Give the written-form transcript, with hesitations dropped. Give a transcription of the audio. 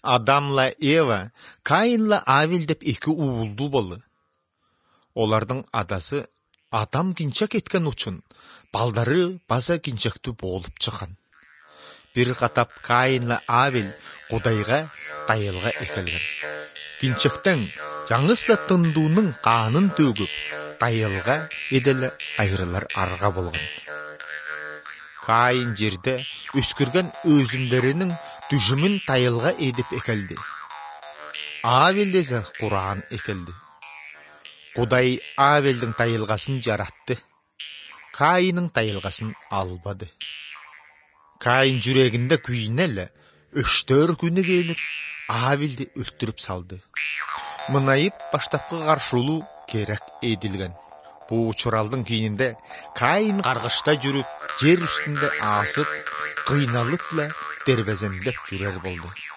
Адамла Ева, Каинла Авел деп екі уылду болы. Олардың адасы адам кинчак еткен учын, балдары база кинчакты болып чыққан. Bir қатап Каинла Авел Құдайға тайылға екелген. Кинчактан жаңысла тындуының қанын төгіп, тайылға еделі айрылар арға болған. Каин жерде өскірген өзімдерінің түжімін тайылға едіп екелді. Авел дезі Құран екелді. Құдай Авелдің тайылғасын жаратты. Каинның тайылғасын албады. Каин жүрегінде күйінелі, 3-4 күні келіп, Авелді өлтіріп салды. Мұнайып баштапқы қаршылу керек еділген. Бұл ұчыралдың кейінінде Каин қарғышта жүріп, жер үстінде асып, қиналыпла дербезендеп жүрер болды.